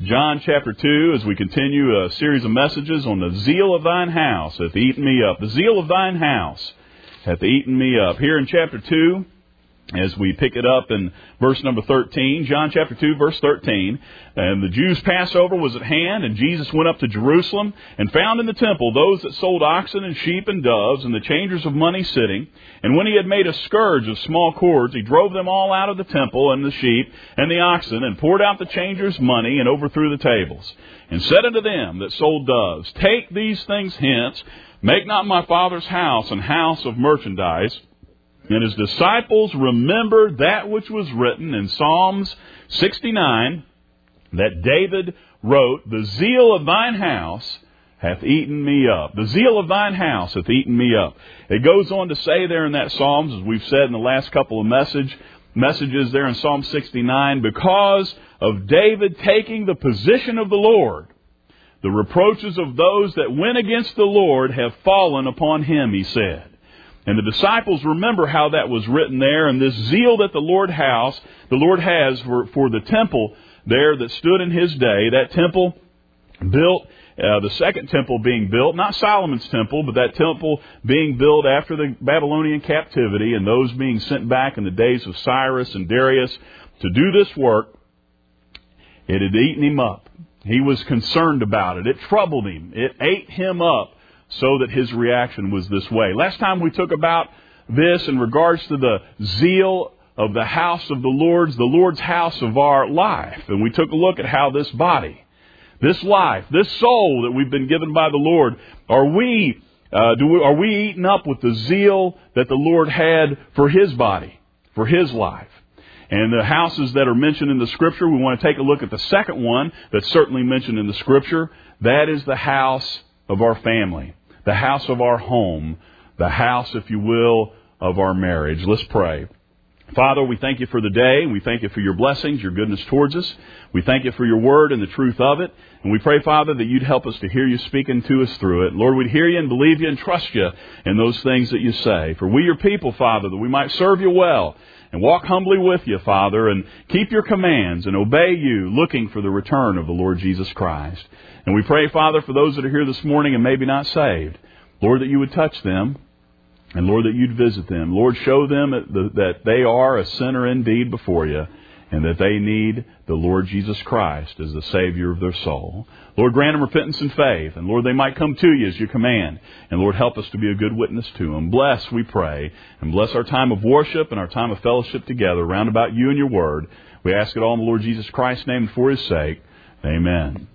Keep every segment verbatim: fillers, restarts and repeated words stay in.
John chapter two as we continue a series of messages on the zeal of thine house hath eaten me up. The zeal of thine house hath eaten me up. Here in chapter two, as we pick it up in verse number thirteen, John chapter two, verse thirteen, and the Jews' Passover was at hand, and Jesus went up to Jerusalem, and found in the temple those that sold oxen and sheep and doves, and the changers of money sitting. And when he had made a scourge of small cords, he drove them all out of the temple, and the sheep and the oxen, and poured out the changers' money, and overthrew the tables. And said unto them that sold doves, Take these things hence, make not my Father's house an house of merchandise. And his disciples remembered that which was written in Psalms sixty-nine, that David wrote, The zeal of thine house hath eaten me up. The zeal of thine house hath eaten me up. It goes on to say there in that Psalms, as we've said in the last couple of message, messages there in Psalm sixty-nine, because of David taking the position of the Lord, the reproaches of those that went against the Lord have fallen upon him, he said. And the disciples remember how that was written there, and this zeal that the Lord house, the Lord has for, for the temple there that stood in his day, that temple built, uh, the second temple being built, not Solomon's temple, but that temple being built after the Babylonian captivity, and those being sent back in the days of Cyrus and Darius to do this work. It had eaten him up. He was concerned about it. It troubled him. It ate him up. So that his reaction was this way. Last time we took about this in regards to the zeal of the house of the Lord's, the Lord's house of our life. And we took a look at how this body, this life, this soul that we've been given by the Lord, are we, uh, do we, are we eaten up with the zeal that the Lord had for his body, for his life? And the houses that are mentioned in the Scripture, we want to take a look at the second one that's certainly mentioned in the Scripture. That is the house of our family, the house of our home, the house, if you will, of our marriage. Let's pray. Father, we thank you for the day. We thank you for your blessings, your goodness towards us. We thank you for your word and the truth of it. And we pray, Father, that you'd help us to hear you speaking to us through it. Lord, we'd hear you and believe you and trust you in those things that you say. For we, your people, Father, that we might serve you well and walk humbly with you, Father, and keep your commands and obey you, looking for the return of the Lord Jesus Christ. And we pray, Father, for those that are here this morning and maybe not saved, Lord, that you would touch them, and Lord, that you'd visit them. Lord, show them that they are a sinner indeed before you, and that they need the Lord Jesus Christ as the Savior of their soul. Lord, grant them repentance and faith, and Lord, they might come to you as you command. And Lord, help us to be a good witness to them. Bless, we pray, and bless our time of worship and our time of fellowship together round about you and your word. We ask it all in the Lord Jesus Christ's name and for his sake. Amen.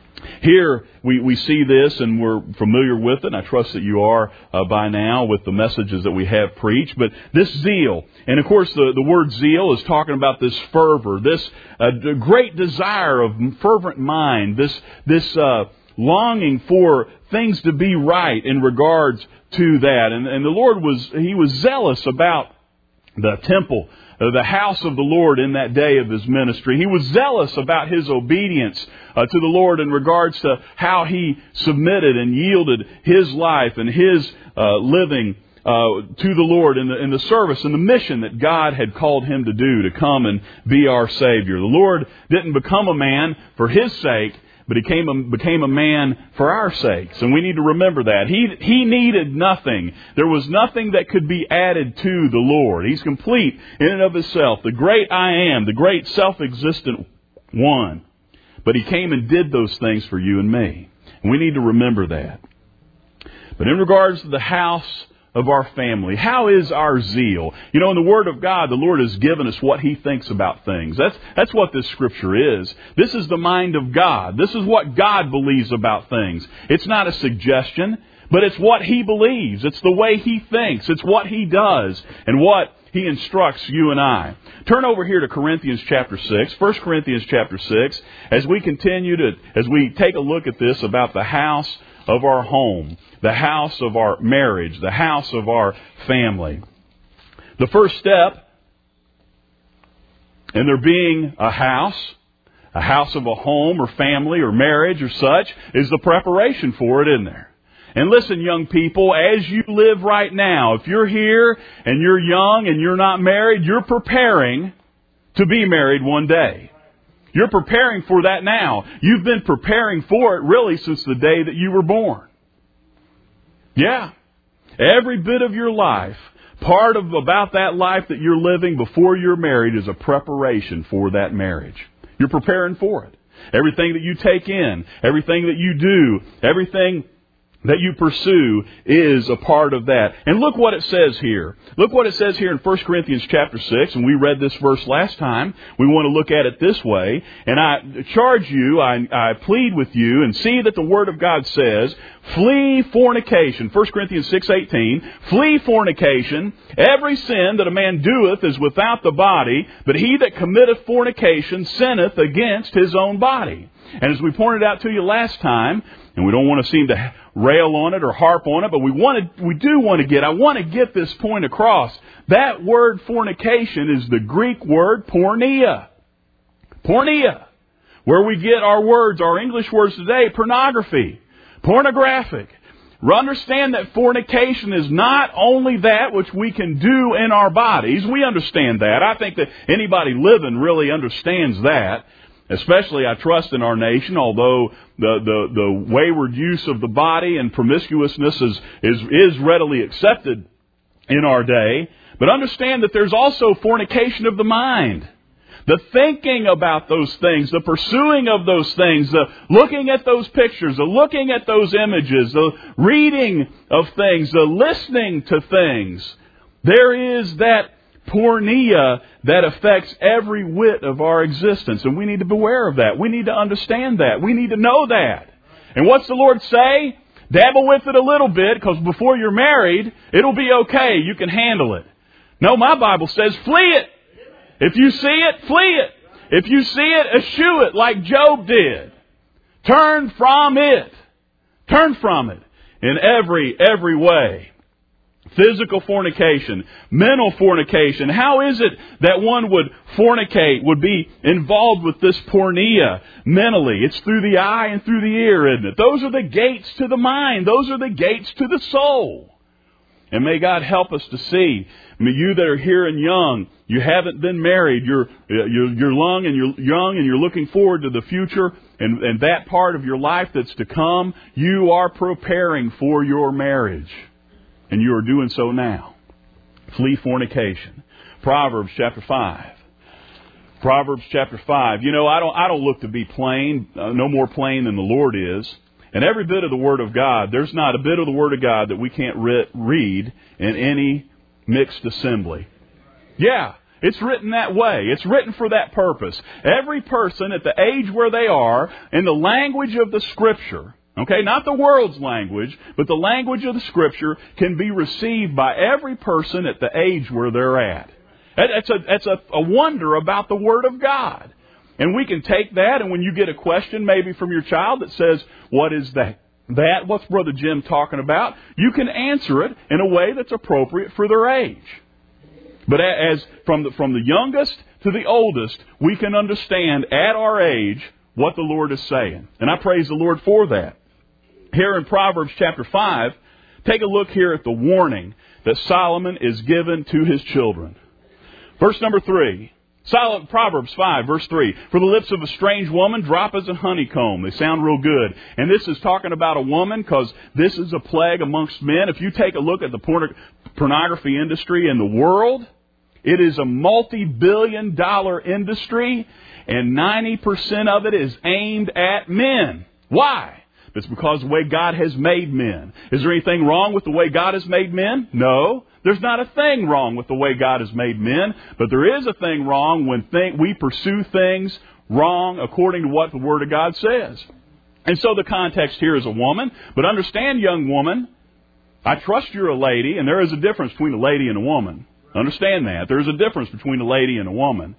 Here we, we see this, and we're familiar with it, and I trust that you are uh, by now with the messages that we have preached. But this zeal, and of course the, the word zeal is talking about this fervor, this uh, great desire of fervent mind, this, this uh, longing for things to be right in regards to that. And, and the Lord was, He was zealous about the temple, the house of the Lord in that day of his ministry. He was zealous about his obedience uh, to the Lord in regards to how he submitted and yielded his life and his uh, living uh, to the Lord in the, in the service and the mission that God had called him to do, to come and be our Savior. The Lord didn't become a man for his sake, but he came a, became a man for our sakes. And we need to remember that. He, he needed nothing. There was nothing that could be added to the Lord. He's complete in and of himself. The great I am, the great self-existent one. But he came and did those things for you and me. And we need to remember that. But in regards to the house of our family, how is our zeal? You know, in the Word of God, the Lord has given us what He thinks about things. That's, that's what this Scripture is. This is the mind of God. This is what God believes about things. It's not a suggestion, but it's what He believes. It's the way He thinks. It's what He does and what He instructs you and I. Turn over here to Corinthians chapter six, First Corinthians chapter six, as we continue to, as we take a look at this about the house of our home, the house of our marriage, the house of our family. The first step in there being a house, a house of a home or family or marriage or such, is the preparation for it, isn't there? And listen, young people, as you live right now, if you're here and you're young and you're not married, you're preparing to be married one day. You're preparing for that now. You've been preparing for it really since the day that you were born. Yeah. Every bit of your life, part of about that life that you're living before you're married is a preparation for that marriage. You're preparing for it. Everything that you take in, everything that you do, everything that you pursue is a part of that. And look what it says here. Look what it says here in First Corinthians chapter six, and we read this verse last time. We want to look at it this way. And I charge you, I, I plead with you, and see that the Word of God says, flee fornication. First Corinthians six eighteen, flee fornication. Every sin that a man doeth is without the body, but he that committeth fornication sinneth against his own body. And as we pointed out to you last time, and we don't want to seem to rail on it or harp on it, but we want to, we do want to get, I want to get this point across. That word fornication is the Greek word porneia. Porneia. Where we get our words, our English words today, pornography, pornographic. Understand that fornication is not only that which we can do in our bodies. We understand that. I think that anybody living really understands that. Especially, I trust, in our nation, although the, the, the wayward use of the body and promiscuousness is, is, is readily accepted in our day. But understand that there's also fornication of the mind. The thinking about those things, the pursuing of those things, the looking at those pictures, the looking at those images, the reading of things, the listening to things. There is that porneia that affects every whit of our existence. And we need to beware of that. We need to understand that. We need to know that. And what's the Lord say? Dabble with it a little bit, because before you're married, it'll be okay. You can handle it. No, my Bible says flee it. If you see it, flee it. If you see it, eschew it like Job did. Turn from it. Turn from it in every, every way. Physical fornication, mental fornication. How is it that one would fornicate, would be involved with this porneia mentally? It's through the eye and through the ear, isn't it? Those are the gates to the mind. Those are the gates to the soul. And may God help us to see. I mean, you that are here and young, you haven't been married, you're, you're, you're young and you're young and you're looking forward to the future and, and that part of your life that's to come, you are preparing for your marriage. And you are doing so now. Flee fornication. Proverbs chapter five. Proverbs chapter five. You know, I don't I don't look to be plain, uh, no more plain than the Lord is. And every bit of the Word of God, there's not a bit of the Word of God that we can't re- read in any mixed assembly. Yeah, it's written that way. It's written for that purpose. Every person at the age where they are, in the language of the Scripture, okay, not the world's language, but the language of the Scripture can be received by every person at the age where they're at. That's a, that's a, a wonder about the Word of God. And we can take that, and when you get a question maybe from your child that says, what is that? That, what's Brother Jim talking about? You can answer it in a way that's appropriate for their age. But as from the, from the youngest to the oldest, we can understand at our age what the Lord is saying. And I praise the Lord for that. Here in Proverbs chapter five, take a look here at the warning that Solomon is given to his children. Verse number three. Proverbs five, verse three. For the lips of a strange woman drop as a honeycomb. They sound real good. And this is talking about a woman, because this is a plague amongst men. If you take a look at the porn- pornography industry in the world, it is a multi-billion dollar industry, and ninety percent of it is aimed at men. Why? It's because of the way God has made men. Is there anything wrong with the way God has made men? No. There's not a thing wrong with the way God has made men. But there is a thing wrong when th- we pursue things wrong according to what the Word of God says. And so the context here is a woman. But understand, young woman, I trust you're a lady, and there is a difference between a lady and a woman. Understand that. There is a difference between a lady and a woman.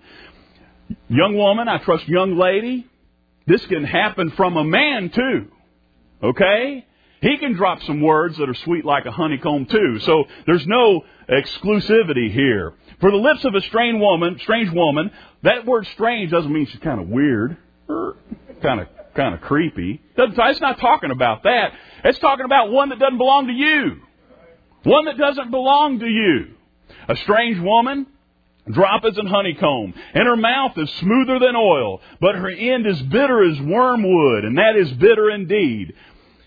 Young woman, I trust young lady, this can happen from a man too. Okay? He can drop some words that are sweet like a honeycomb too. So there's no exclusivity here. For the lips of a strange woman, strange woman, that word strange doesn't mean she's kind of weird, or kind of kind of creepy. Doesn't, it's not talking about that. It's talking about one that doesn't belong to you. One that doesn't belong to you. A strange woman, drop as an honeycomb, and her mouth is smoother than oil, but her end is bitter as wormwood, and that is bitter indeed.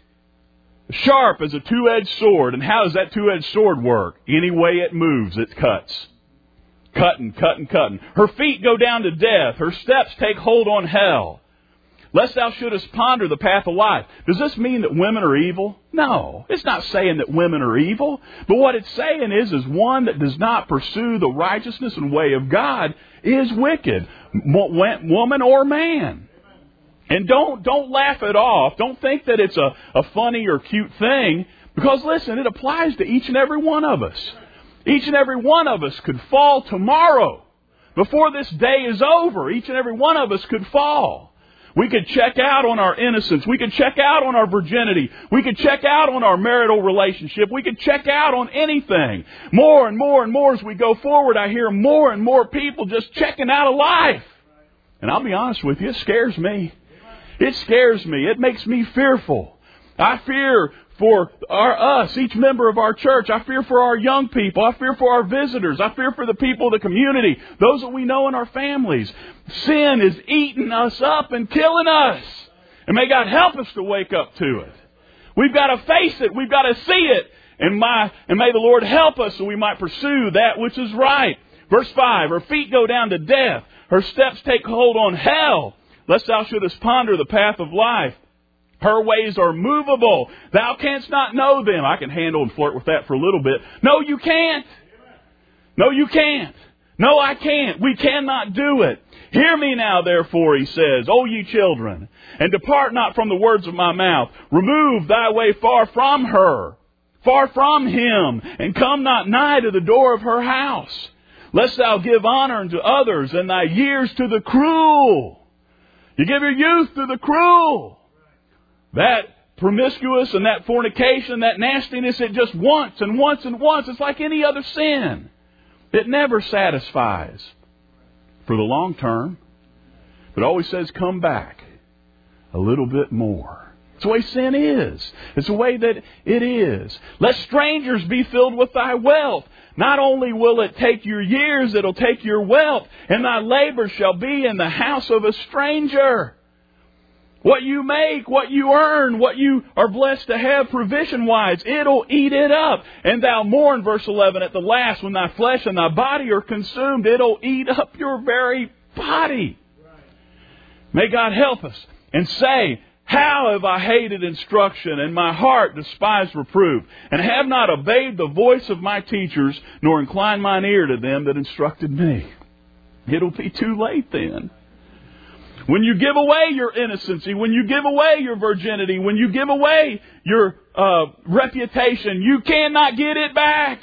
Sharp as a two-edged sword. And how does that two-edged sword work? Any way it moves, it cuts. Cutting, cutting, cutting. Her feet go down to death. Her steps take hold on hell. Lest thou shouldest ponder the path of life. Does this mean that women are evil? No. It's not saying that women are evil. But what it's saying is, is one that does not pursue the righteousness and way of God is wicked. Woman or man. And don't don't laugh it off. Don't think that it's a, a funny or cute thing. Because listen, it applies to each and every one of us. Each and every one of us could fall tomorrow. Before this day is over, each and every one of us could fall. We could check out on our innocence. We could check out on our virginity. We could check out on our marital relationship. We could check out on anything. More and more and more as we go forward, I hear more and more people just checking out of life. And I'll be honest with you, it scares me. It scares me. It makes me fearful. I fear for our, us, each member of our church. I fear for our young people. I fear for our visitors. I fear for the people of the community, those that we know in our families. Sin is eating us up and killing us. And may God help us to wake up to it. We've got to face it. We've got to see it. And, my, and may the Lord help us so we might pursue that which is right. Verse five, her feet go down to death. Her steps take hold on hell. Lest thou shouldest ponder the path of life. Her ways are movable. Thou canst not know them. I can handle and flirt with that for a little bit. No, you can't. No, you can't. No, I can't. We cannot do it. Hear me now, therefore, he says, O ye children, and depart not from the words of my mouth. Remove thy way far from her, far from him, and come not nigh to the door of her house. Lest thou give honor unto others, and thy years to the cruel. You give your youth to the cruel. That promiscuous and that fornication, that nastiness, it just once and once and once. It's like any other sin. It never satisfies for the long term. But always says, come back a little bit more. It's the way sin is. It's the way that it is. Let strangers be filled with thy wealth. Not only will it take your years, it'll take your wealth. And thy labor shall be in the house of a stranger. What you make, what you earn, what you are blessed to have provision-wise, it'll eat it up. And thou mourn, verse eleven, at the last, when thy flesh and thy body are consumed, it'll eat up your very body. May God help us. And say, how have I hated instruction, and my heart despised reproof, and have not obeyed the voice of my teachers, nor inclined mine ear to them that instructed me. It'll be too late then. When you give away your innocency, when you give away your virginity, when you give away your uh, reputation, you cannot get it back.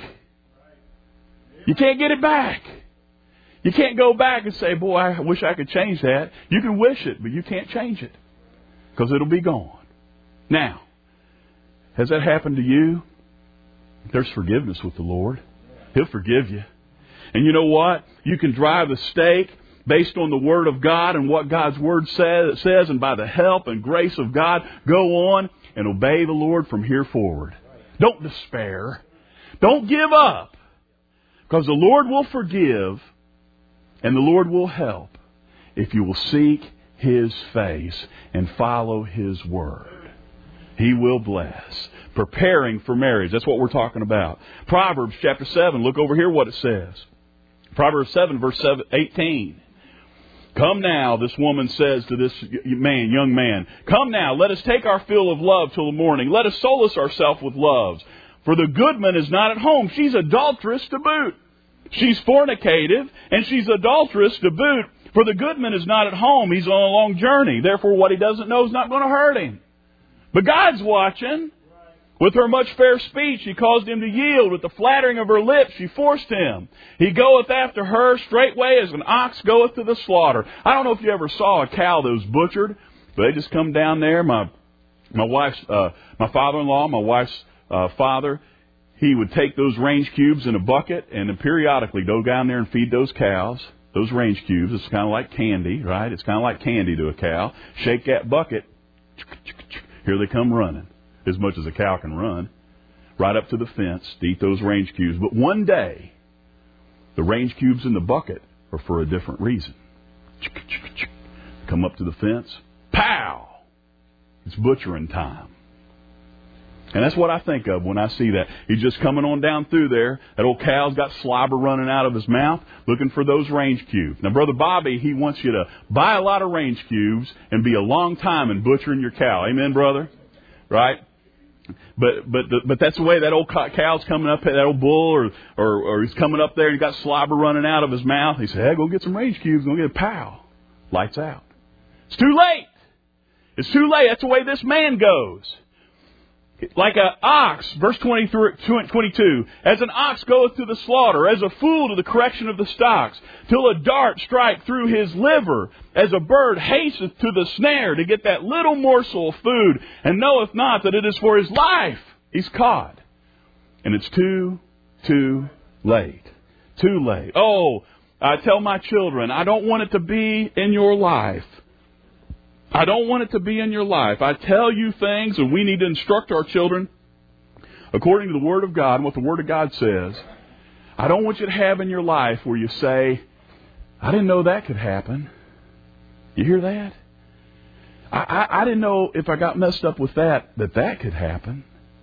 You can't get it back. You can't go back and say, boy, I wish I could change that. You can wish it, but you can't change it. Because it'll be gone. Now, has that happened to you? There's forgiveness with the Lord. He'll forgive you. And you know what? You can drive a stake based on the Word of God and what God's Word says, says, and by the help and grace of God, go on and obey the Lord from here forward. Don't despair. Don't give up. Because the Lord will forgive and the Lord will help if you will seek His face and follow His Word. He will bless. Preparing for marriage. That's what we're talking about. Proverbs chapter seven. Look over here what it says. Proverbs seven verse eighteen. Come now, this woman says to this man, young man, come now, let us take our fill of love till the morning. Let us solace ourselves with loves. For the goodman is not at home. She's adulterous to boot. She's fornicative and she's adulterous to boot. For the goodman is not at home. He's on a long journey. Therefore, what he doesn't know is not going to hurt him. But God's watching. With her much fair speech, she caused him to yield. With the flattering of her lips, she forced him. He goeth after her straightway as an ox goeth to the slaughter. I don't know if you ever saw a cow that was butchered, but they just come down there. My my wife's uh, my father-in-law, my wife's uh, father, he would take those range cubes in a bucket and then periodically go down there and feed those cows. Those range cubes, it's kind of like candy, right? It's kind of like candy to a cow. Shake that bucket. Here they come running. As much as a cow can run, right up to the fence to eat those range cubes. But one day, The range cubes in the bucket are for a different reason. Come up to the fence. Pow! It's butchering time. And that's what I think of when I see that. He's just coming on down through there. That old cow's got slobber running out of his mouth, looking for those range cubes. Now, Brother Bobby, he wants you to buy a lot of range cubes and be a long time in butchering your cow. Amen, brother? Right? But but the, but that's the way that old cow's coming up, that old bull, or, or or he's coming up there and he's got slobber running out of his mouth. He said, hey, go get some range cubes. Go get a pow. Lights out. It's too late. It's too late. That's the way this man goes. Like an ox, verse twenty-two, as an ox goeth to the slaughter, as a fool to the correction of the stocks, till a dart strike through his liver, as a bird hasteth to the snare to get that little morsel of food, and knoweth not that it is for his life. He's caught. And it's too, too late. Too late. Oh, I tell my children, I don't want it to be in your life. I don't want it to be in your life. I tell you things, and we need to instruct our children according to the Word of God and what the Word of God says. I don't want you to have in your life where you say, I didn't know that could happen. You hear that? I, I, I didn't know if I got messed up with that, that that could happen.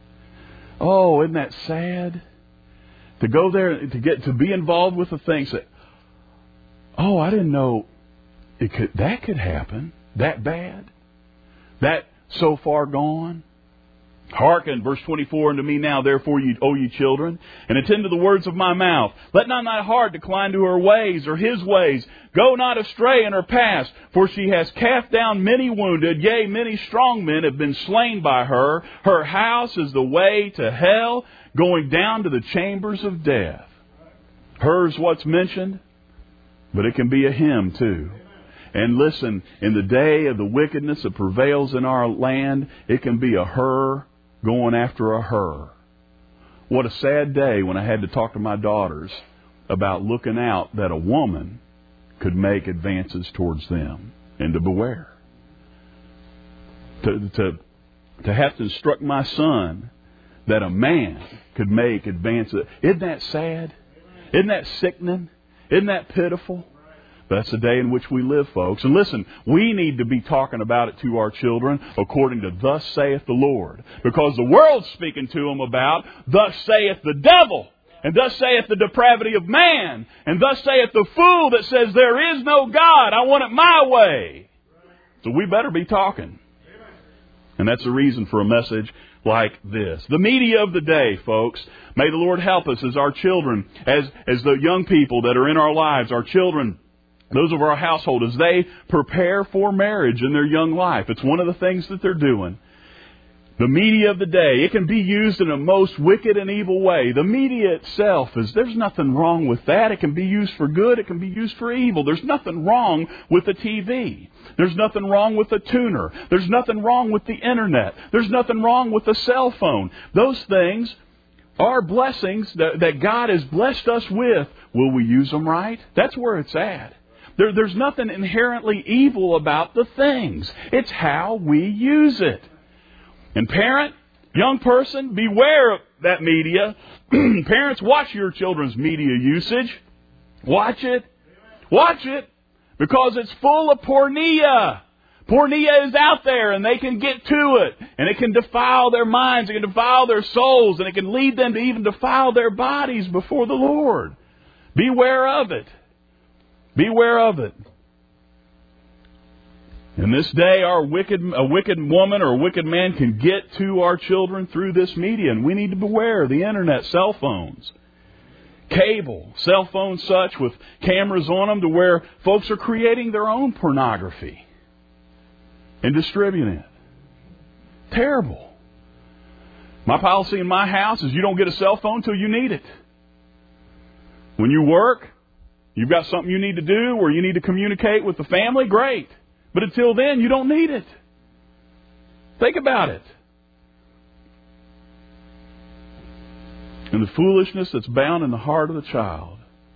Oh, isn't that sad? To go there, to get to be involved with the things that, oh, I didn't know it could. That could happen. That bad? That so far gone? Hearken, verse twenty-four, unto me now, therefore, ye, O ye children, and attend to the words of my mouth. Let not thy heart decline to her ways, or his ways. Go not astray in her paths, for she has cast down many wounded, yea, many strong men have been slain by her. Her house is the way to hell, going down to the chambers of death. Her's what's mentioned, but it can be a him too. And listen, in the day of the wickedness that prevails in our land, it can be a her going after a her. What a sad day when I had to talk to my daughters about looking out that a woman could make advances towards them, and to beware. To, to, to have to instruct my son that a man could make advances. Isn't that sad? Isn't that sickening? Isn't that pitiful? That's the day in which we live, folks. And listen, we need to be talking about it to our children according to thus saith the Lord. Because the world's speaking to them about thus saith the devil. And thus saith the depravity of man. And thus saith the fool that says there is no God. I want it my way. So we better be talking. And that's the reason for a message like this. The media of the day, folks. May the Lord help us as our children, as, as the young people that are in our lives, our children, those of our household, as they prepare for marriage in their young life. It's one of the things that they're doing. The media of the day, it can be used in a most wicked and evil way. The media itself, is there's nothing wrong with that. It can be used for good. It can be used for evil. There's nothing wrong with the T V. There's nothing wrong with the tuner. There's nothing wrong with the internet. There's nothing wrong with the cell phone. Those things are blessings that, that God has blessed us with. Will we use them right? That's where it's at. There, there's nothing inherently evil about the things. It's how we use it. And parent, young person, beware of that media. Parents, watch your children's media usage. Watch it. Watch it. Because it's full of pornea. Pornea is out there and they can get to it. And it can defile their minds. It can defile their souls. And it can lead them to even defile their bodies before the Lord. Beware of it. Beware of it. In this day, our wicked, a wicked woman or a wicked man can get to our children through this media. And we need to beware of the internet, cell phones, cable, cell phones such with cameras on them to where folks are creating their own pornography and distributing it. Terrible. My policy in my house is you don't get a cell phone till you need it. When you work, you've got something you need to do or you need to communicate with the family, great. But until then, you don't need it. Think about it. And the foolishness that's bound in the heart of the child.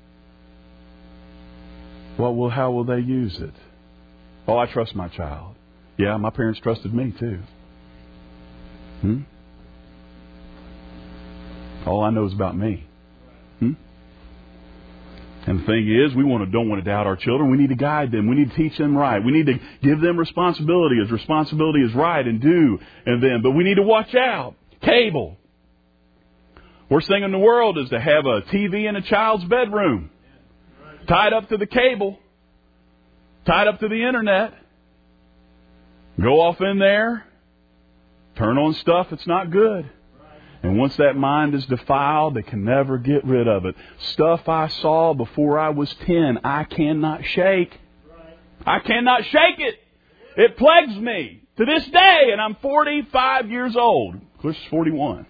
What will, how will they use it? Oh, I trust my child. Yeah, my parents trusted me too. Hmm? All I know is about me. Hmm? And the thing is, we want to, don't want to doubt our children. We need to guide them. We need to teach them right. We need to give them responsibility as responsibility is right and due in them. But we need to watch out. Cable. Worst thing in the world is to have a T V in a child's bedroom. Tied up to the cable. Tied up to the internet. Go off in there. Turn on stuff that's not good. And once that mind is defiled, they can never get rid of it. Stuff I saw before I was ten, I cannot shake. I cannot shake it. It plagues me to this day, and I'm forty-five years old. Chris is forty-one.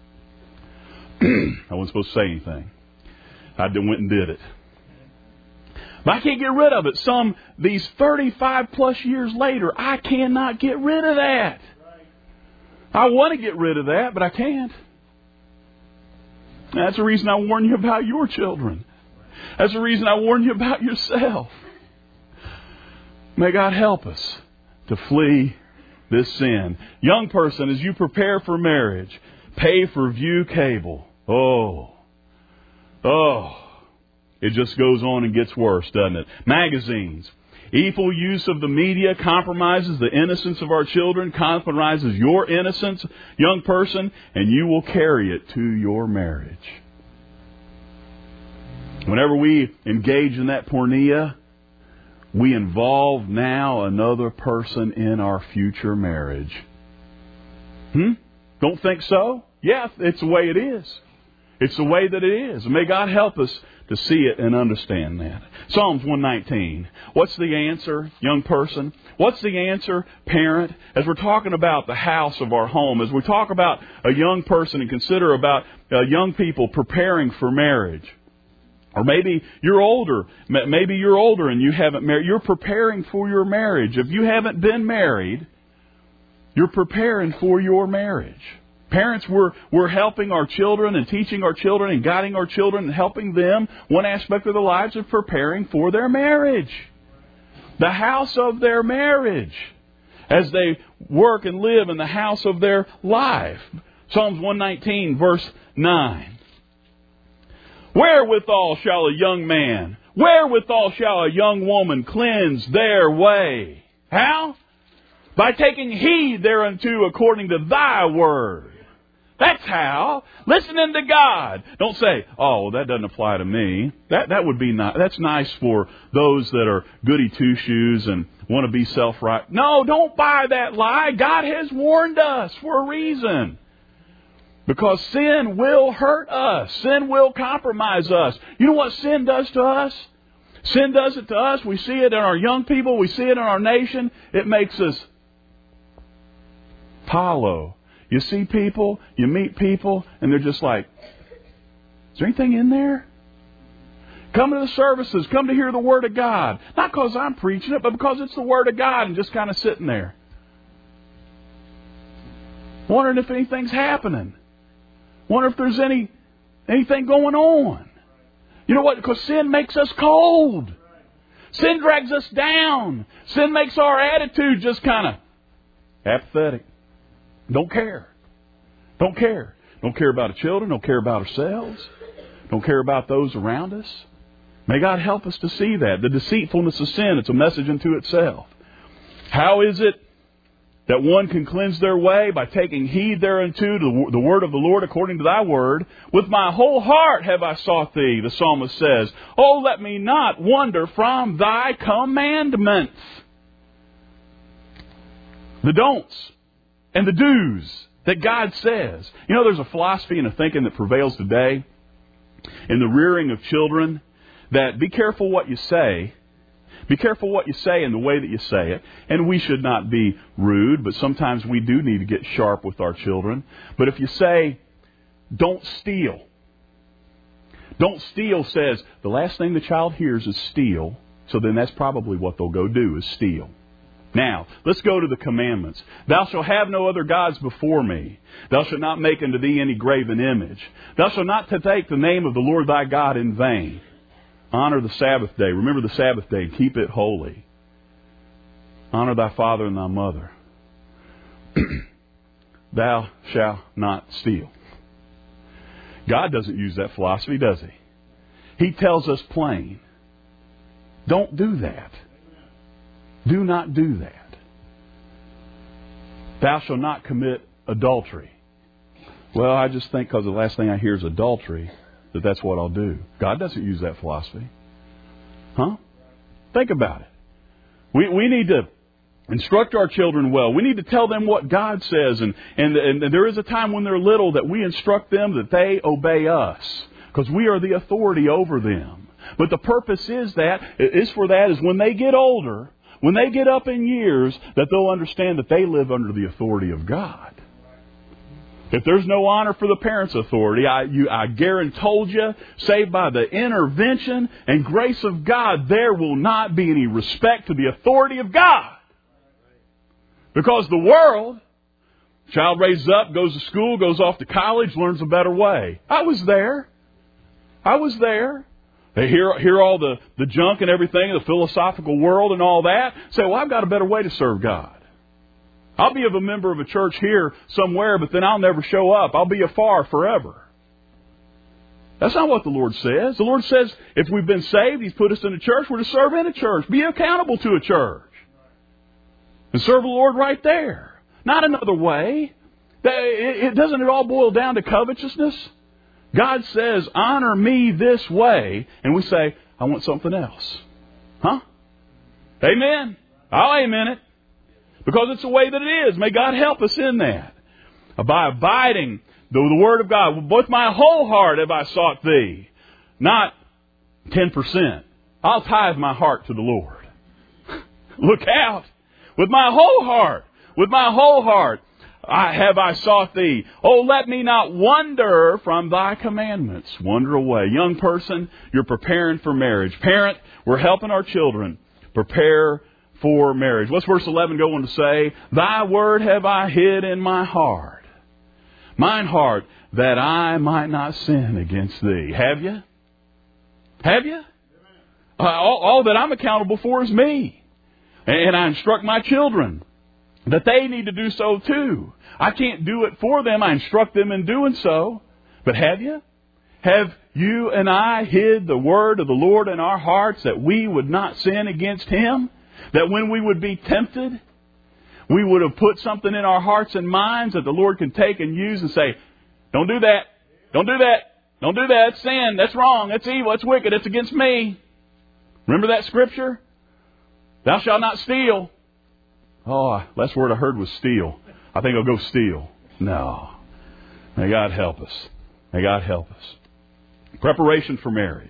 I wasn't supposed to say anything. I went and did it. But I can't get rid of it. Some, these thirty-five plus years later, I cannot get rid of that. I want to get rid of that, but I can't. That's the reason I warn you about your children. That's the reason I warn you about yourself. May God help us to flee this sin. Young person, as you prepare for marriage, pay for View Cable. Oh, oh, it just goes on and gets worse, doesn't it? Magazines. Evil use of the media compromises the innocence of our children, compromises your innocence, young person, and you will carry it to your marriage. Whenever we engage in that pornea, we involve now another person in our future marriage. Hmm? Don't think so? Yeah, it's the way it is. It's the way that it is. And may God help us to see it and understand that. Psalms one nineteen. What's the answer, young person? What's the answer, parent? As we're talking about the house of our home, as we talk about a young person and consider about uh, young people preparing for marriage. Or maybe you're older. Maybe you're older and you haven't married. You're preparing for your marriage. If you haven't been married, you're preparing for your marriage. Parents, we're, we're helping our children and teaching our children and guiding our children and helping them. One aspect of their lives is preparing for their marriage. The house of their marriage. As they work and live in the house of their life. Psalms one nineteen, verse nine. Wherewithal shall a young man, wherewithal shall a young woman cleanse their way? How? By taking heed thereunto according to thy word. That's how. Listening to God. Don't say, oh, well, that doesn't apply to me. That that would be nice. That's nice for those that are goody two-shoes and want to be self-right. No, don't buy that lie. God has warned us for a reason. Because sin will hurt us. Sin will compromise us. You know what sin does to us? Sin does it to us. We see it in our young people. We see it in our nation. It makes us hollow. You see people, you meet people, and they're just like, is there anything in there? Come to the services. Come to hear the Word of God. Not because I'm preaching it, but because it's the Word of God and just kind of sitting there. Wondering if anything's happening. Wonder if there's any anything going on. You know what? Because sin makes us cold. Sin drags us down. Sin makes our attitude just kind of apathetic. Don't care. Don't care. Don't care about our children. Don't care about ourselves. Don't care about those around us. May God help us to see that. The deceitfulness of sin, it's a message unto itself. How is it that one can cleanse their way? By taking heed thereunto to the word of the Lord according to thy word. With my whole heart have I sought thee, the psalmist says. Oh, let me not wander from thy commandments. The don'ts and the do's that God says. You know, there's a philosophy and a thinking that prevails today in the rearing of children that be careful what you say. Be careful what you say and the way that you say it. And we should not be rude, but sometimes we do need to get sharp with our children. But if you say, don't steal. Don't steal says the last thing the child hears is steal. So then that's probably what they'll go do is steal. Now, let's go to the commandments. Thou shalt have no other gods before me. Thou shalt not make unto thee any graven image. Thou shalt not take the name of the Lord thy God in vain. Honor the Sabbath day. Remember the Sabbath day. Keep it holy. Honor thy father and thy mother. Thou shalt not steal. God doesn't use that philosophy, does He? He tells us plain, don't do that. Do not do that. Thou shalt not commit adultery. Well, I just think because the last thing I hear is adultery, that that's what I'll do. God doesn't use that philosophy. Huh? Think about it. We we need to instruct our children well. We need to tell them what God says. And, and, and there is a time when they're little that we instruct them that they obey us, because we are the authority over them. But the purpose is that, is for that is when they get older, when they get up in years, that they'll understand that they live under the authority of God. If there's no honor for the parents' authority, I, you, I guarantee told you, save by the intervention and grace of God, there will not be any respect to the authority of God. Because the world, child raises up, goes to school, goes off to college, learns a better way. I was there. I was there. They hear, hear all the, the junk and everything, the philosophical world and all that. Say, well, I've got a better way to serve God. I'll be of a member of a church here somewhere, but then I'll never show up. I'll be afar forever. That's not what the Lord says. The Lord says if we've been saved, He's put us in a church, we're to serve in a church. Be accountable to a church. And serve the Lord right there. Not another way. It, it, doesn't it all boil down to covetousness? God says, honor me this way. And we say, I want something else. Huh? Amen. I'll amen it. Because it's the way that it is. May God help us in that. By abiding the, the Word of God. With my whole heart have I sought Thee. Not ten percent. I'll tithe my heart to the Lord. Look out. With my whole heart. With my whole heart I, have I sought Thee. Oh, let me not wander from Thy commandments. Wander away. Young person, you're preparing for marriage. Parent, we're helping our children prepare for marriage. What's verse eleven going to say? Thy word have I hid in my heart, mine heart, that I might not sin against Thee. Have you? Have you? Uh, all, all that I'm accountable for is me. And I instruct my children that they need to do so too. I can't do it for them. I instruct them in doing so. But have you? Have you and I hid the word of the Lord in our hearts that we would not sin against Him? That when we would be tempted, we would have put something in our hearts and minds that the Lord can take and use and say, don't do that. Don't do that. Don't do that. That's sin. That's wrong. That's evil. That's wicked. It's against me. Remember that scripture? Thou shalt not steal. Oh, last word I heard was steal. I think I'll go steal. No. May God help us. May God help us. Preparation for marriage.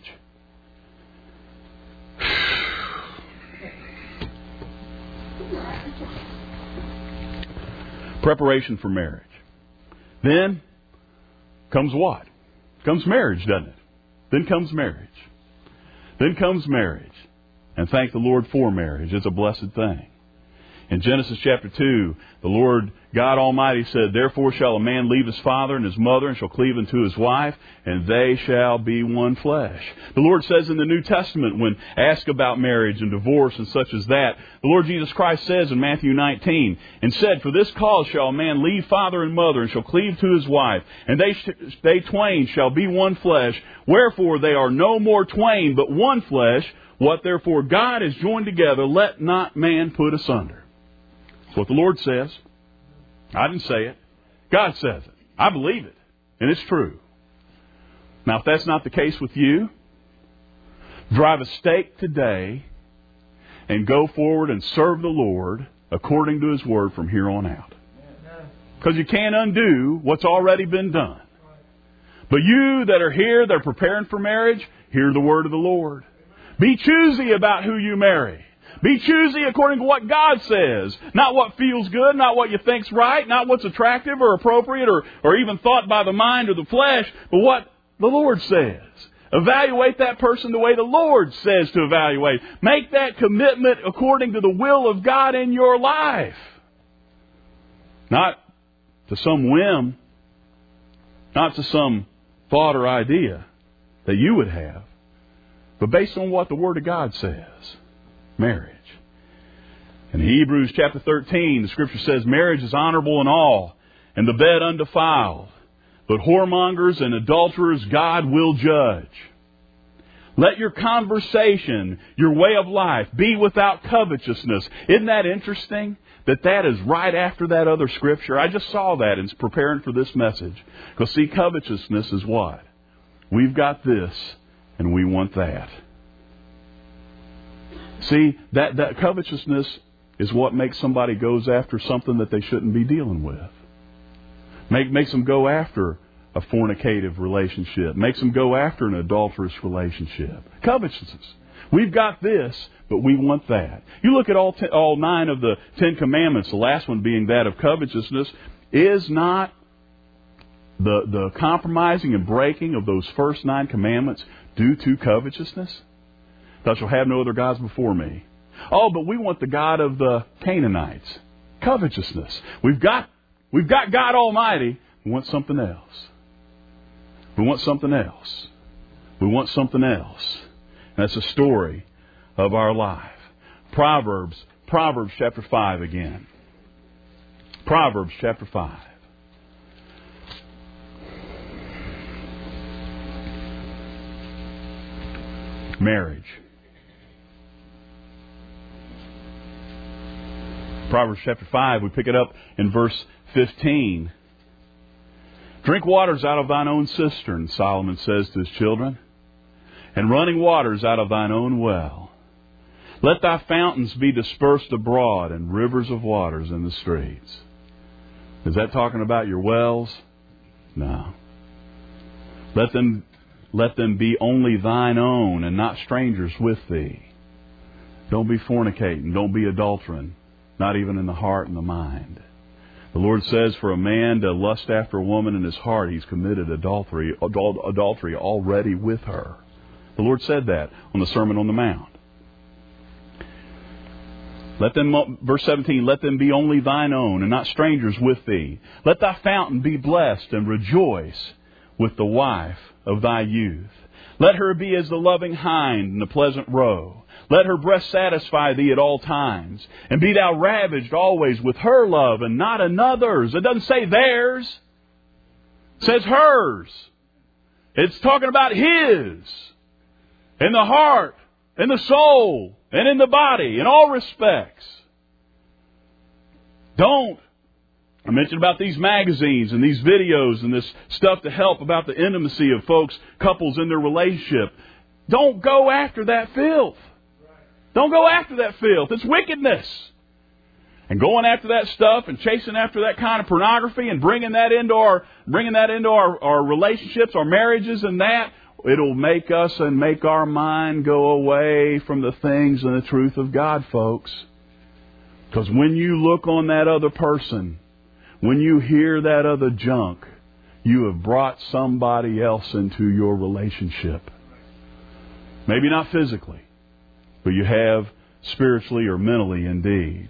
Preparation for marriage. Then comes what? Comes marriage, doesn't it? Then comes marriage. Then comes marriage. And thank the Lord for marriage. It's a blessed thing. In Genesis chapter two, the Lord God Almighty said, Therefore shall a man leave his father and his mother, and shall cleave unto his wife, and they shall be one flesh. The Lord says in the New Testament, when asked about marriage and divorce and such as that, the Lord Jesus Christ says in Matthew nineteen, And said, For this cause shall a man leave father and mother, and shall cleave to his wife, and they, sh- they twain shall be one flesh. Wherefore they are no more twain, but one flesh. What therefore God has joined together, let not man put asunder. That's what the Lord says. I didn't say it. God says it. I believe it. And it's true. Now, if that's not the case with you, drive a stake today and go forward and serve the Lord according to His Word from here on out. Because you can't undo what's already been done. But you that are here, that are preparing for marriage, hear the Word of the Lord. Be choosy about who you marry. Be choosy according to what God says. Not what feels good, not what you think's right, not what's attractive or appropriate or, or even thought by the mind or the flesh, but what the Lord says. Evaluate that person the way the Lord says to evaluate. Make that commitment according to the will of God in your life. Not to some whim, not to some thought or idea that you would have, but based on what the Word of God says. Marriage. In Hebrews chapter thirteen, the Scripture says, Marriage is honorable in all, and the bed undefiled. But whoremongers and adulterers God will judge. Let your conversation, your way of life, be without covetousness. Isn't that interesting? That that is right after that other scripture. I just saw that in preparing for this message. Because see, covetousness is what? We've got this and we want that. See, that, that covetousness is what makes somebody goes after something that they shouldn't be dealing with. Make, makes them go after a fornicative relationship. Makes them go after an adulterous relationship. Covetousness. We've got this, but we want that. You look at all ten, all nine of the Ten Commandments, the last one being that of covetousness, is not the, the compromising and breaking of those first nine commandments due to covetousness? Thou shalt have no other gods before me. Oh, but we want the God of the Canaanites. Covetousness. We've got, we've got God Almighty. We want something else. We want something else. We want something else. And that's a story of our life. Proverbs, Proverbs chapter five again. Proverbs chapter five. Marriage. Proverbs chapter five, we pick it up in verse fifteen. Drink waters out of thine own cistern, Solomon says to his children, and running waters out of thine own well. Let thy fountains be dispersed abroad, and rivers of waters in the streets. Is that talking about your wells? No. Let them, let them be only thine own, and not strangers with thee. Don't be fornicating. Don't be adultering. Not even in the heart and the mind. The Lord says for a man to lust after a woman in his heart, he's committed adultery, adul- adultery already with her. The Lord said that on the Sermon on the Mount. Let them, verse seventeen, let them be only thine own and not strangers with thee. Let thy fountain be blessed and rejoice with the wife of thy youth. Let her be as the loving hind in the pleasant roe. Let her breast satisfy thee at all times. And be thou ravaged always with her love and not another's. It doesn't say theirs. It says hers. It's talking about his. In the heart, in the soul, and in the body, in all respects. Don't. I mentioned about these magazines and these videos and this stuff to help about the intimacy of folks, couples in their relationship. Don't go after that filth. Don't go after that filth. It's wickedness. And going after that stuff and chasing after that kind of pornography and bringing that into our bringing that into our, our relationships, our marriages and that, it'll make us and make our mind go away from the things and the truth of God, folks. Because when you look on that other person, when you hear that other junk, you have brought somebody else into your relationship. Maybe not physically, but you have spiritually or mentally indeed.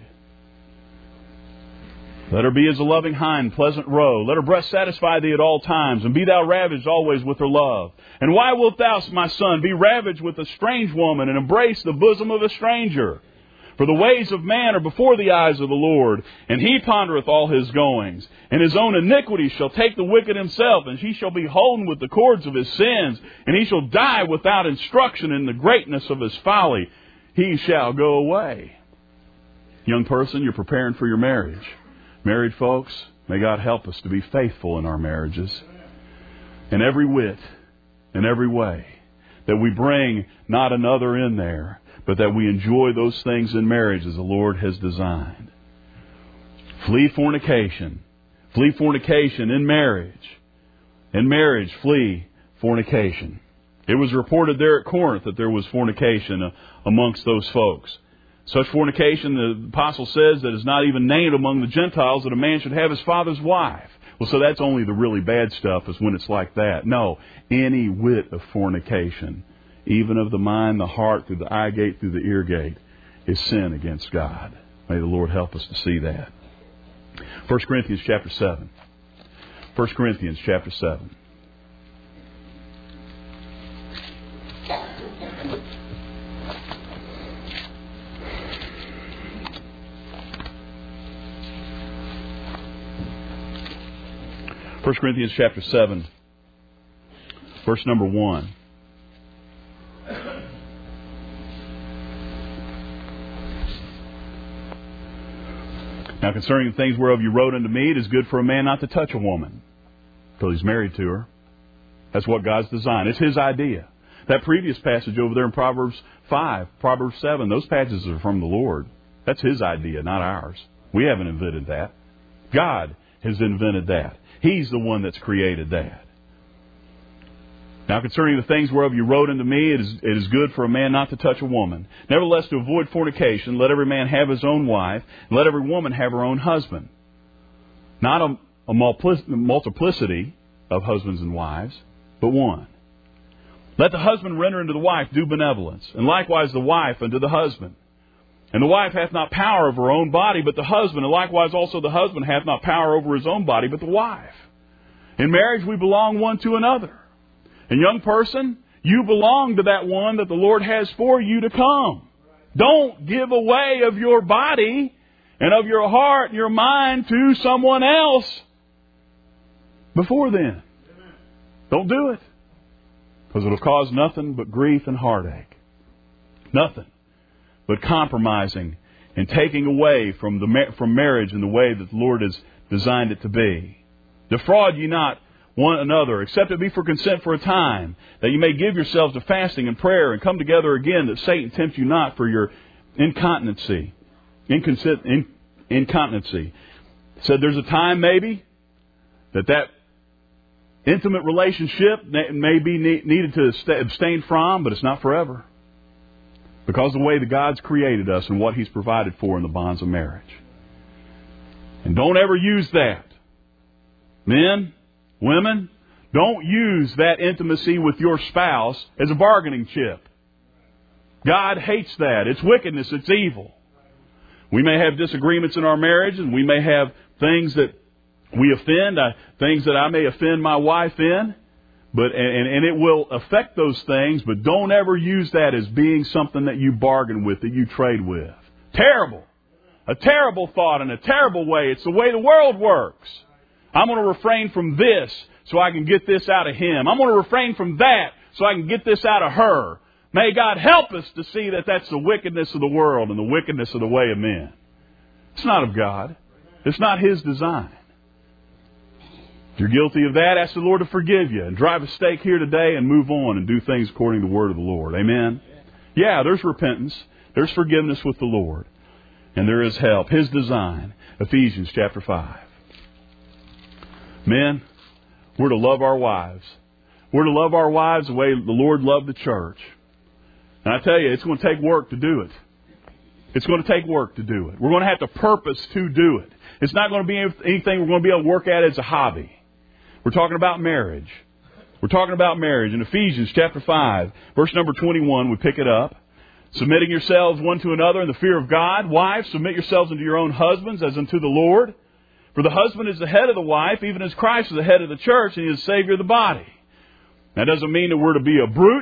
Let her be as a loving hind, pleasant roe. Let her breast satisfy thee at all times, and be thou ravaged always with her love. And why wilt thou, my son, be ravaged with a strange woman, and embrace the bosom of a stranger? For the ways of man are before the eyes of the Lord, and he pondereth all his goings. And his own iniquity shall take the wicked himself, and he shall be holden with the cords of his sins, and he shall die without instruction in the greatness of his folly. He shall go away. Young person, you're preparing for your marriage. Married folks, may God help us to be faithful in our marriages. In every wit, in every way. That we bring not another in there, but that we enjoy those things in marriage as the Lord has designed. Flee fornication. Flee fornication in marriage. In marriage, flee fornication. It was reported there at Corinth that there was fornication amongst those folks. Such fornication, the apostle says, that is not even named among the Gentiles, that a man should have his father's wife. Well, so that's only the really bad stuff, is when it's like that. No, any whit of fornication, even of the mind, the heart, through the eye gate, through the ear gate, is sin against God. May the Lord help us to see that. First Corinthians chapter seven. First Corinthians chapter seven. First Corinthians chapter seven, verse number one. Now concerning the things whereof you wrote unto me, it is good for a man not to touch a woman till he's married to her. That's what God's design. It's His idea. That previous passage over there in Proverbs five, Proverbs seven, those passages are from the Lord. That's His idea, not ours. We haven't invented that. God has invented that. He's the one that's created that. Now concerning the things whereof you wrote unto me, it is, it is good for a man not to touch a woman. Nevertheless, to avoid fornication, let every man have his own wife, and let every woman have her own husband. Not a, a multiplicity of husbands and wives, but one. Let the husband render unto the wife due benevolence, and likewise the wife unto the husband. And the wife hath not power over her own body, but the husband, and likewise also the husband hath not power over his own body, but the wife. In marriage we belong one to another. And young person, you belong to that one that the Lord has for you to come. Don't give away of your body and of your heart and your mind to someone else before then. Don't do it. Because it'll cause nothing but grief and heartache. Nothing but compromising and taking away from the from marriage in the way that the Lord has designed it to be. Defraud ye not one another, except it be for consent for a time, that you may give yourselves to fasting and prayer, and come together again, that Satan tempt you not for your incontinency. Inconsent, in, incontinency. Said there's a time maybe that that intimate relationship may be needed to abstain from, but it's not forever. Because of the way that God's created us and what He's provided for in the bonds of marriage. And don't ever use that. Men, women, don't use that intimacy with your spouse as a bargaining chip. God hates that. It's wickedness. It's evil. We may have disagreements in our marriage, and we may have things that we offend, uh, things that I may offend my wife in, but and, and it will affect those things, but don't ever use that as being something that you bargain with, that you trade with. Terrible. A terrible thought and a terrible way. It's the way the world works. I'm going to refrain from this so I can get this out of him. I'm going to refrain from that so I can get this out of her. May God help us to see that that's the wickedness of the world and the wickedness of the way of men. It's not of God. It's not His design. If you're guilty of that, ask the Lord to forgive you and drive a stake here today and move on and do things according to the Word of the Lord. Amen? Yeah, there's repentance. There's forgiveness with the Lord. And there is help. His design. Ephesians chapter five. Men, we're to love our wives. We're to love our wives the way the Lord loved the church. And I tell you, it's going to take work to do it. It's going to take work to do it. We're going to have to purpose to do it. It's not going to be anything we're going to be able to work at as a hobby. We're talking about marriage. We're talking about marriage. In Ephesians chapter five, verse number twenty-one, we pick it up. Submitting yourselves one to another in the fear of God. Wives, submit yourselves unto your own husbands as unto the Lord. For the husband is the head of the wife, even as Christ is the head of the church, and He is the Savior of the body. That doesn't mean that we're to be a brute.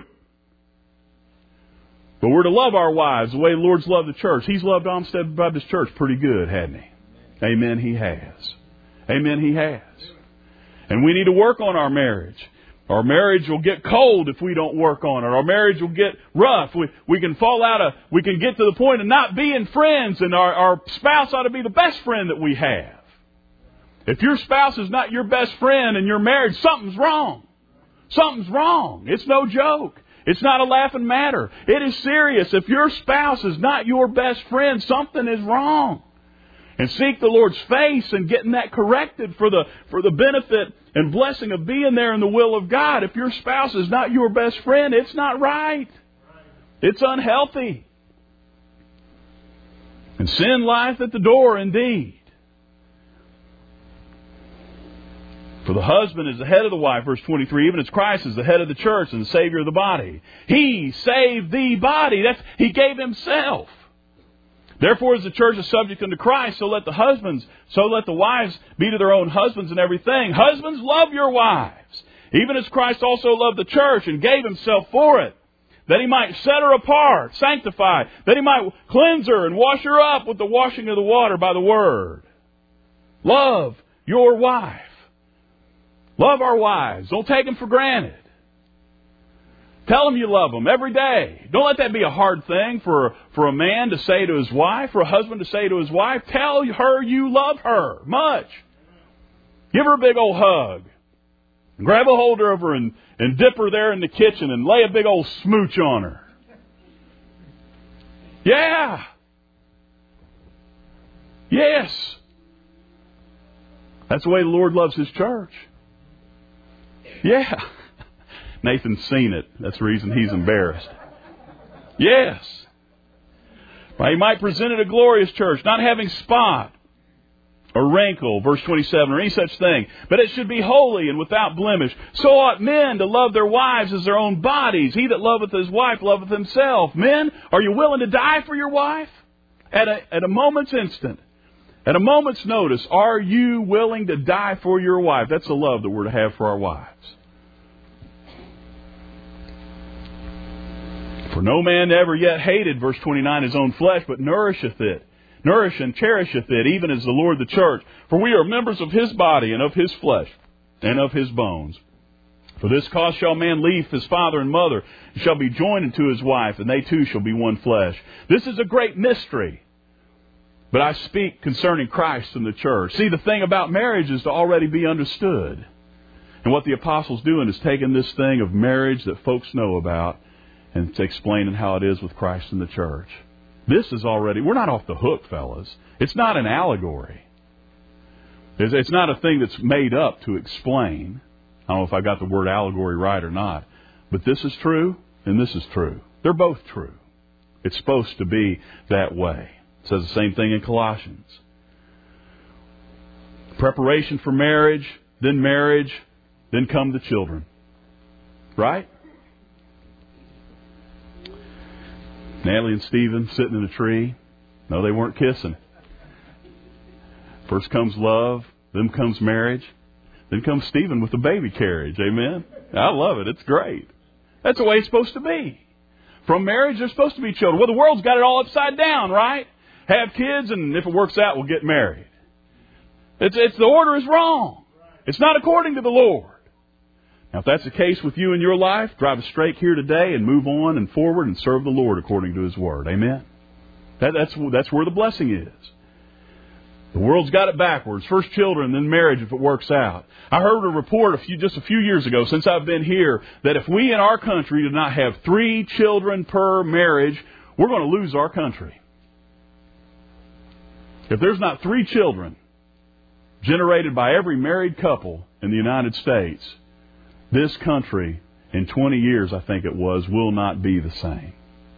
But we're to love our wives the way the Lord's loved the church. He's loved Olmsted Baptist Church pretty good, hasn't He? Amen, He has. Amen, He has. And we need to work on our marriage. Our marriage will get cold if we don't work on it. Our marriage will get rough. We, we can fall out of, we can get to the point of not being friends, and our, our spouse ought to be the best friend that we have. If your spouse is not your best friend in your marriage, something's wrong. Something's wrong. It's no joke. It's not a laughing matter. It is serious. If your spouse is not your best friend, something is wrong. And seek the Lord's face and getting that corrected for the for the benefit and blessing of being there in the will of God. If your spouse is not your best friend, it's not right. It's unhealthy. And sin lieth at the door indeed. For the husband is the head of the wife, verse twenty-three, even as Christ is the head of the church and the Savior of the body. He saved the body. That's, He gave Himself. Therefore, as the church is subject unto Christ, so let the husbands, so let the wives be to their own husbands in everything. Husbands, love your wives, even as Christ also loved the church and gave Himself for it, that He might set her apart, sanctify, that He might cleanse her and wash her up with the washing of the water by the Word. Love your wife. Love our wives. Don't take them for granted. Tell them you love them every day. Don't let that be a hard thing for, for a man to say to his wife, for a husband to say to his wife. Tell her you love her much. Give her a big old hug. Grab a hold of her and, and dip her there in the kitchen and lay a big old smooch on her. Yeah. Yes. That's the way the Lord loves His church. Yeah. Nathan's seen it. That's the reason he's embarrassed. Yes. Well, He might present it a glorious church, not having spot or wrinkle, verse twenty-seven, or any such thing. But it should be holy and without blemish. So ought men to love their wives as their own bodies. He that loveth his wife loveth himself. Men, are you willing to die for your wife? At a, at a moment's instant. At a moment's notice, are you willing to die for your wife? That's the love that we're to have for our wives. For no man ever yet hated, verse twenty-nine, his own flesh, but nourisheth it. Nourish and cherisheth it, even as the Lord the church. For we are members of His body, and of His flesh, and of His bones. For this cause shall man leave his father and mother, and shall be joined unto his wife, and they two shall be one flesh. This is a great mystery. But I speak concerning Christ and the church. See, the thing about marriage is to already be understood. And what the apostle's doing is taking this thing of marriage that folks know about and it's explaining how it is with Christ and the church. This is already, we're not off the hook, fellas. It's not an allegory. It's, it's not a thing that's made up to explain. I don't know if I got the word allegory right or not. But this is true and this is true. They're both true. It's supposed to be that way. It says the same thing in Colossians. Preparation for marriage, then marriage, then come the children. Right? Natalie and Stephen sitting in a tree. No, they weren't kissing. First comes love, then comes marriage, then comes Stephen with the baby carriage. Amen? I love it. It's great. That's the way it's supposed to be. From marriage, there's supposed to be children. Well, the world's got it all upside down, right? Have kids, and if it works out, we'll get married. It's, it's the order is wrong. It's not according to the Lord. Now, if that's the case with you in your life, drive a straight here today and move on and forward and serve the Lord according to His Word. Amen? That, that's, that's where the blessing is. The world's got it backwards. First children, then marriage if it works out. I heard a report a few, just a few years ago, since I've been here, that if we in our country do not have three children per marriage, we're going to lose our country. If there's not three children generated by every married couple in the United States, this country, in twenty years, I think it was, will not be the same.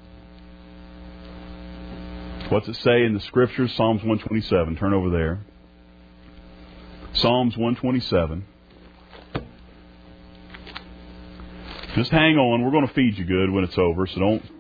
What's it say in the Scriptures? Psalms one twenty-seven. Turn over there. Psalms one twenty-seven. Just hang on. We're going to feed you good when it's over, so don't.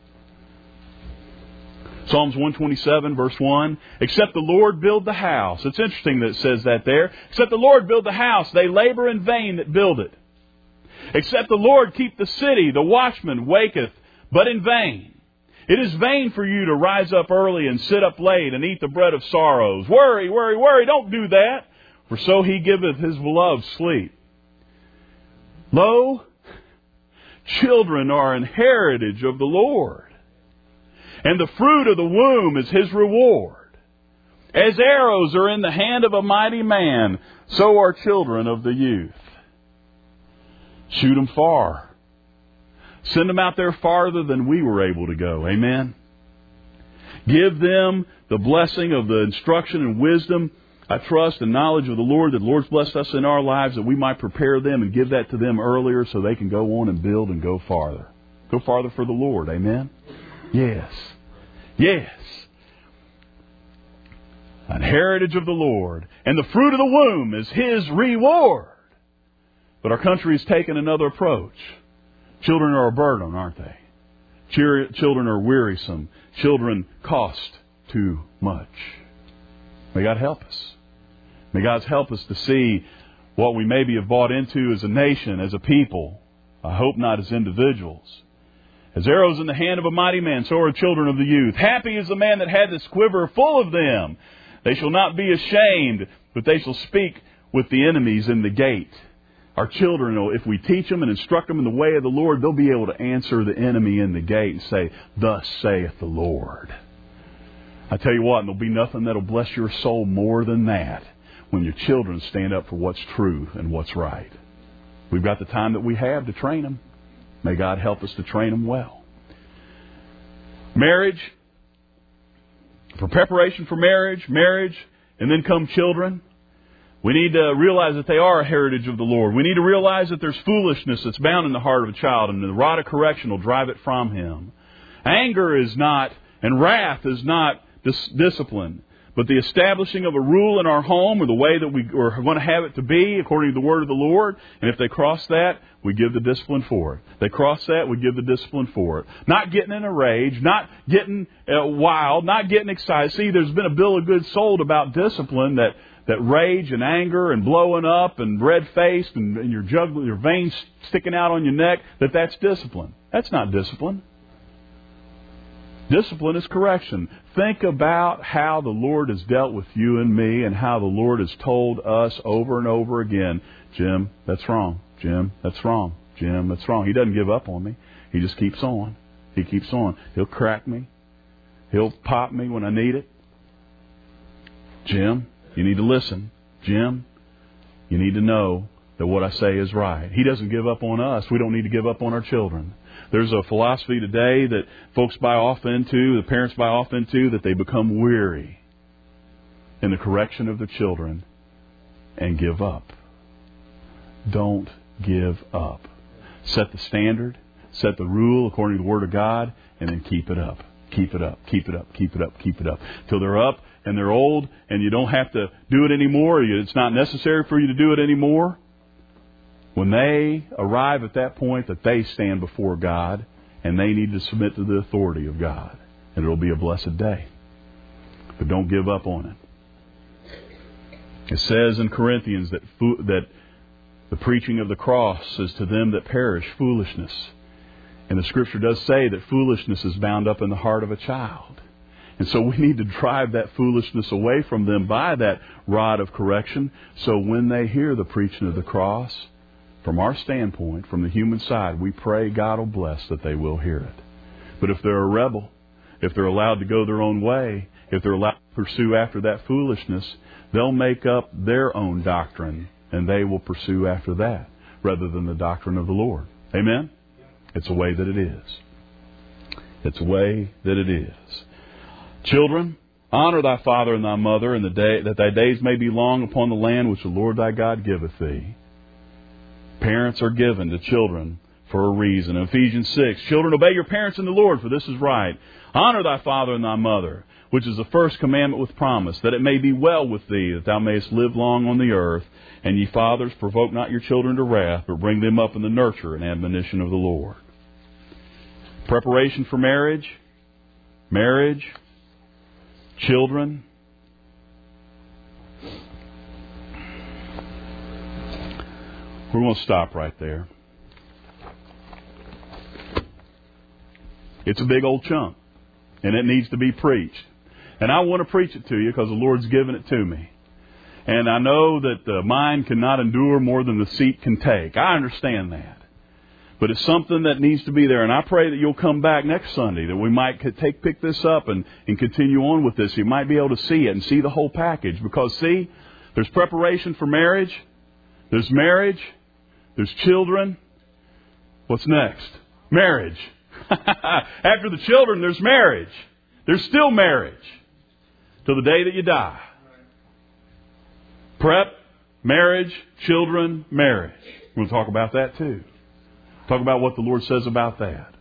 Psalms one twenty-seven, verse one. Except the Lord build the house. It's interesting that it says that there. Except the Lord build the house, they labor in vain that build it. Except the Lord keep the city, the watchman waketh, but in vain. It is vain for you to rise up early and sit up late and eat the bread of sorrows. Worry, worry, worry. Don't do that. For so He giveth His beloved sleep. Lo, children are an heritage of the Lord, and the fruit of the womb is His reward. As arrows are in the hand of a mighty man, so are children of the youth. Shoot them far. Send them out there farther than we were able to go. Amen? Give them the blessing of the instruction and wisdom, I trust, and knowledge of the Lord, that the Lord's blessed us in our lives, that we might prepare them and give that to them earlier so they can go on and build and go farther. Go farther for the Lord. Amen? Yes. Yes. An heritage of the Lord. And the fruit of the womb is His reward. But our country has taken another approach. Children are a burden, aren't they? Children are wearisome. Children cost too much. May God help us. May God help us to see what we maybe have bought into as a nation, as a people. I hope not as individuals. As arrows in the hand of a mighty man, so are children of the youth. Happy is the man that had this quiver full of them. They shall not be ashamed, but they shall speak with the enemies in the gate. Our children, if we teach them and instruct them in the way of the Lord, they'll be able to answer the enemy in the gate and say, "Thus saith the Lord." I tell you what, and there'll be nothing that'll bless your soul more than that when your children stand up for what's true and what's right. We've got the time that we have to train them. May God help us to train them well. Marriage, for preparation for marriage, marriage, and then come children. We need to realize that they are a heritage of the Lord. We need to realize that there's foolishness that's bound in the heart of a child, and the rod of correction will drive it from him. Anger is not, and wrath is not dis- discipline, but the establishing of a rule in our home, or the way that we are going to have it to be according to the word of the Lord. And if they cross that, we give the discipline for it. They cross that, we give the discipline for it. Not getting in a rage, not getting uh, wild, not getting excited. See, there's been a bill of goods sold about discipline that That rage and anger and blowing up and red-faced and, and your jugular, your veins sticking out on your neck, that that's discipline. That's not discipline. Discipline is correction. Think about how the Lord has dealt with you and me, and how the Lord has told us over and over again, "Jim, that's wrong. Jim, that's wrong. Jim, that's wrong." He doesn't give up on me. He just keeps on. He keeps on. He'll crack me. He'll pop me when I need it. "Jim, you need to listen. Jim, you need to know that what I say is right." He doesn't give up on us. We don't need to give up on our children. There's a philosophy today that folks buy off into, the parents buy off into, that they become weary in the correction of their children and give up. Don't give up. Set the standard, set the rule according to the Word of God, and then keep it up. Keep it up, keep it up, keep it up, keep it up. Till they're up and they're old and you don't have to do it anymore. It's not necessary for you to do it anymore. When they arrive at that point that they stand before God and they need to submit to the authority of God. And it'll be a blessed day. But don't give up on it. It says in Corinthians that fo- that the preaching of the cross is to them that perish foolishness. And the Scripture does say that foolishness is bound up in the heart of a child. And so we need to drive that foolishness away from them by that rod of correction. So when they hear the preaching of the cross, from our standpoint, from the human side, we pray God will bless that they will hear it. But if they're a rebel, if they're allowed to go their own way, if they're allowed to pursue after that foolishness, they'll make up their own doctrine and they will pursue after that rather than the doctrine of the Lord. Amen? It's a way that it is. It's a way that it is. Children, honor thy father and thy mother, and the day that thy days may be long upon the land which the Lord thy God giveth thee. Parents are given to children for a reason. In Ephesians six, children, obey your parents in the Lord, for this is right. Honor thy father and thy mother, which is the first commandment with promise, that it may be well with thee, that thou mayest live long on the earth. And ye fathers, provoke not your children to wrath, but bring them up in the nurture and admonition of the Lord. Preparation for marriage, marriage, children. We're going to stop right there. It's a big old chunk, and it needs to be preached. And I want to preach it to you because the Lord's given it to me. And I know that the mind cannot endure more than the seat can take. I understand that. But it's something that needs to be there. And I pray that you'll come back next Sunday, that we might take pick this up and, and continue on with this. You might be able to see it and see the whole package. Because, see, there's preparation for marriage. There's marriage. There's children. What's next? Marriage. After the children, there's marriage. There's still marriage till the day that you die. Prep, marriage, children, marriage. We'll talk about that too. Talk about what the Lord says about that.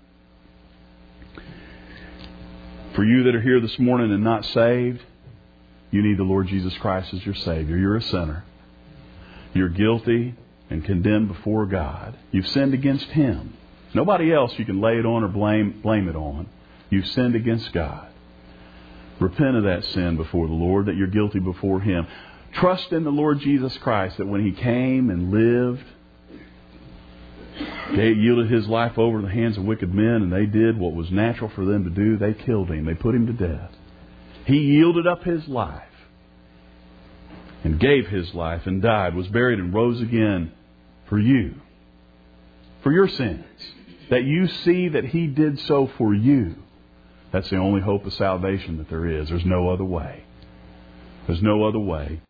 For you that are here this morning and not saved, you need the Lord Jesus Christ as your Savior. You're a sinner. You're guilty and condemned before God. You've sinned against Him. Nobody else you can lay it on or blame, blame it on. You've sinned against God. Repent of that sin before the Lord, that you're guilty before Him. Trust in the Lord Jesus Christ, that when He came and lived, He yielded His life over to the hands of wicked men, and they did what was natural for them to do. They killed Him. They put Him to death. He yielded up His life and gave His life and died, was buried and rose again for you, for your sins, that you see that He did so for you. That's the only hope of salvation that there is. There's no other way. There's no other way.